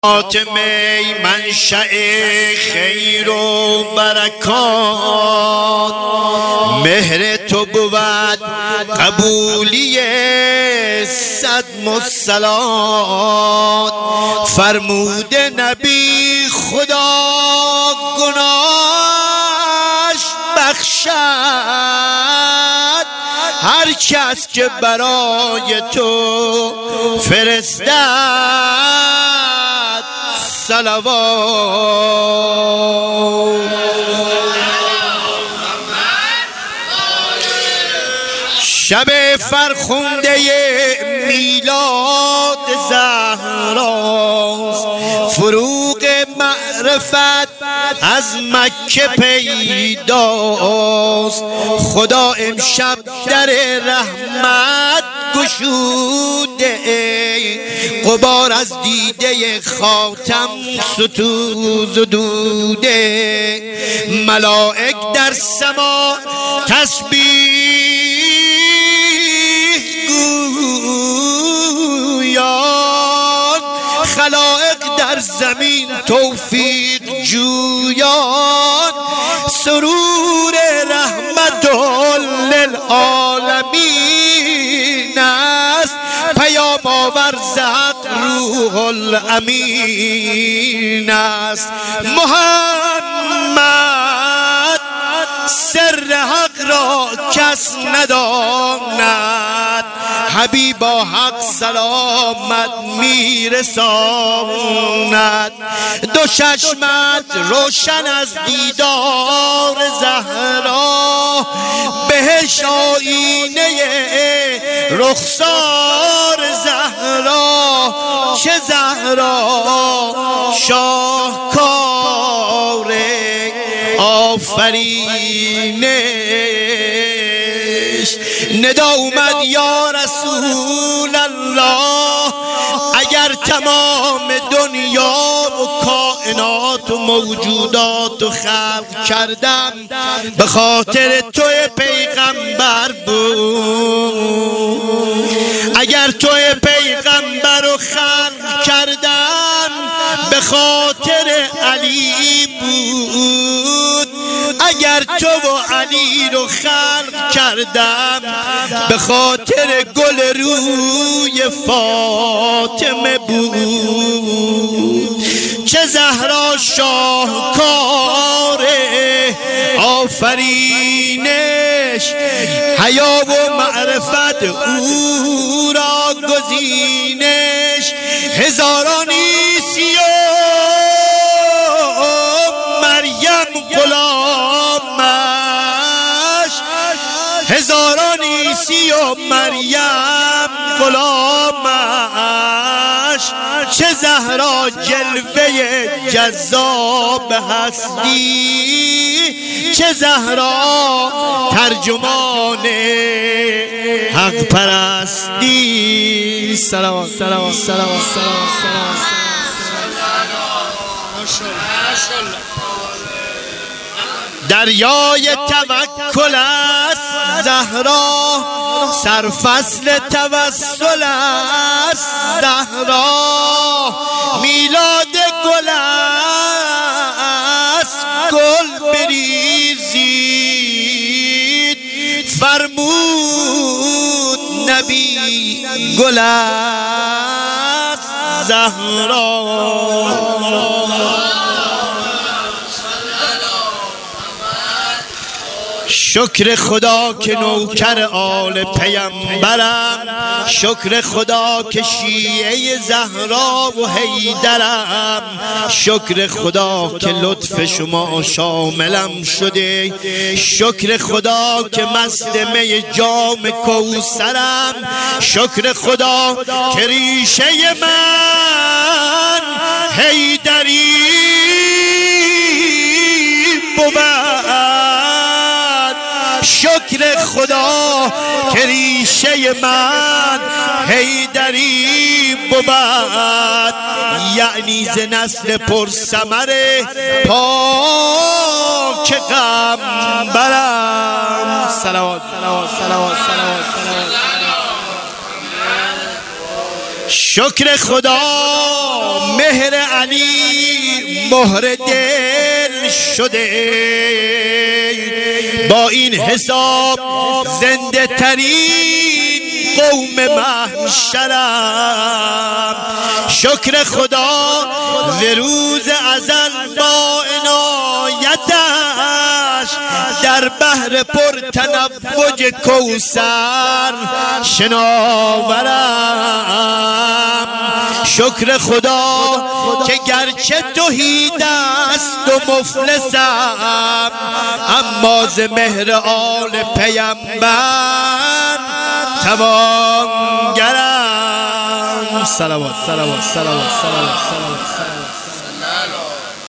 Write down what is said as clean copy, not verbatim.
فاطمه منشأ خیر و برکات، مهر تو بود قبولی صد مسلات. فرموده نبی خدا گناهش بخشد هر کس که برای تو فرستد صلوات. شب فرخنده میلاد زهراست، فروغ معرفت از مکه پیداست. خدا امشب در رحمت گشوده، غبار از دیده خاتم ستوزدوده. ملائک در سما تسبیح گویان، خلائق در زمین توفیق جویان. سرور رحمت للعالمین است، پیام آور حق روح الامین است. محمد سر حق را کس نداند، حبیبا حق سلامت میرساند. دو چشمت روشن از دیدار زهرا، بهش آینه رخسار زهرا. چه زهرا شاهکار آفرینش. ندا اومد یا رسول الله، اگر تمام دنیا و کائنات و موجودات و خلق کردم به خاطر تو پیغمبر بود. اگر تو پیغمبر رو خلق کردم به خاطر علی بود. اگر تو و علی رو خلق کردم به خاطر گل روی فاطمه بود. چه زهرا شاهکار آفرینش، حیا و معرفت او را گزینش. هزاران عیسی و مریم غلامش، هزاران عیسی و مریم غلامش. چه زهرا جلوه جذاب هستی، چه زهرا ترجمان حق پرستی. سلام سلام سلام سلام. دریای توکل است زهرا، سرفصل توسل است زهرا. میلاد گل است گل بریزید، فرمود نبی گل است زهرا. شکر خدا که نوکر آل پیمبرم، شکر خدا که شیعه زهرا و حیدرم. شکر خدا که لطف شما شاملم شده، شکر خدا که مست می جام کوثرم. شکر خدا که ریشه من حیدری بود. شکر خدا که ریشه من حیدری بود، یعنی ز نسل پرثمر پاک غمبرم. صلوات صلوات صلوات صلوات. شکر خدا مهر علی مهر دل شده، با این حساب زنده ترین قوم محشرم. شکر خدا ز روز ازل با عنایتش در بحر پر تنوج کوثر شناورم. شکر خدا که گرچه تهی دست و مفلسم، اما ز مهر آل پیمبر توانگرم. صلوات صلوات صلوات صلوات صلوات.